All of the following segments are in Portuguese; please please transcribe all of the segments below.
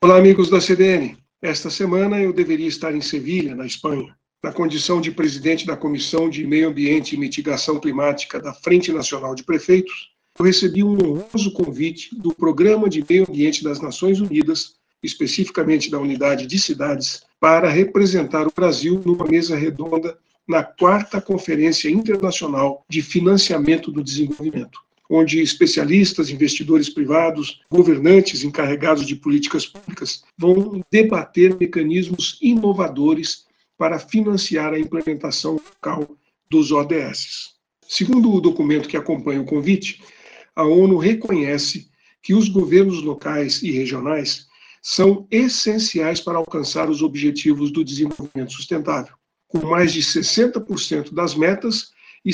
Olá, amigos da CBN. Esta semana eu deveria estar em Sevilha, na Espanha, na condição de presidente da Comissão de Meio Ambiente e Mitigação Climática da Frente Nacional de Prefeitos. Eu recebi um honroso convite do Programa de Meio Ambiente das Nações Unidas, especificamente da Unidade de Cidades, para representar o Brasil numa mesa redonda na 4ª Conferência Internacional de Financiamento do Desenvolvimento, onde especialistas, investidores privados, governantes encarregados de políticas públicas vão debater mecanismos inovadores para financiar a implementação local dos ODS. Segundo o documento que acompanha o convite, a ONU reconhece que os governos locais e regionais são essenciais para alcançar os objetivos do desenvolvimento sustentável, com mais de 60% das metas e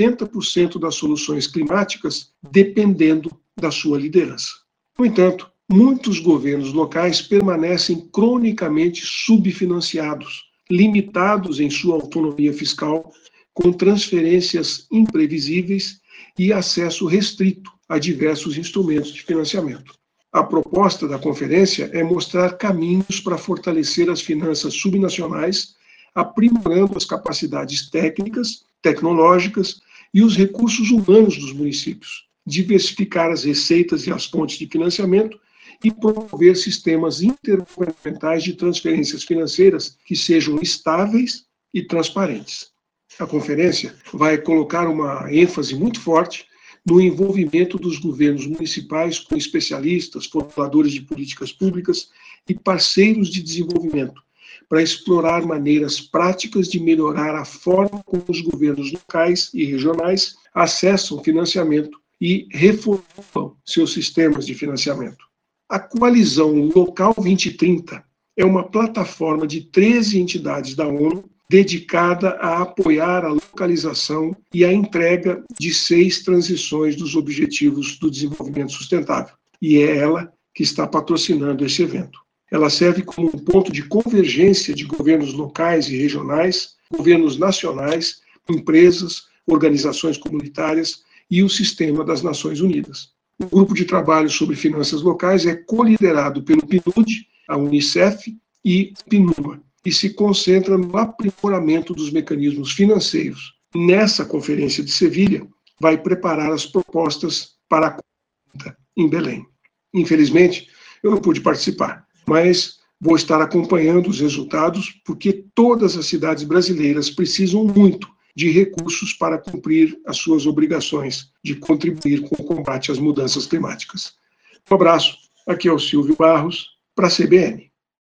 70% das soluções climáticas dependendo da sua liderança. No entanto, muitos governos locais permanecem cronicamente subfinanciados, limitados em sua autonomia fiscal, com transferências imprevisíveis e acesso restrito a diversos instrumentos de financiamento. A proposta da conferência é mostrar caminhos para fortalecer as finanças subnacionais, aprimorando as capacidades técnicas, tecnológicas e os recursos humanos dos municípios, diversificar as receitas e as fontes de financiamento e promover sistemas intergovernamentais de transferências financeiras que sejam estáveis e transparentes. A conferência vai colocar uma ênfase muito forte no envolvimento dos governos municipais com especialistas, formuladores de políticas públicas e parceiros de desenvolvimento, para explorar maneiras práticas de melhorar a forma como os governos locais e regionais acessam financiamento e reformulam seus sistemas de financiamento. A Coalizão Local 2030 é uma plataforma de 13 entidades da ONU dedicada a apoiar a localização e a entrega de 6 transições dos Objetivos do Desenvolvimento Sustentável. E é ela que está patrocinando esse evento. Ela serve como um ponto de convergência de governos locais e regionais, governos nacionais, empresas, organizações comunitárias e o sistema das Nações Unidas. O grupo de trabalho sobre finanças locais é coliderado pelo PNUD, a Unicef e o PNUMA, e se concentra no aprimoramento dos mecanismos financeiros. Nessa conferência de Sevilha, vai preparar as propostas para a conferência em Belém. Infelizmente, eu não pude participar, mas vou estar acompanhando os resultados, porque todas as cidades brasileiras precisam muito de recursos para cumprir as suas obrigações de contribuir com o combate às mudanças climáticas. Um abraço, aqui é o Silvio Barros, para a CBN.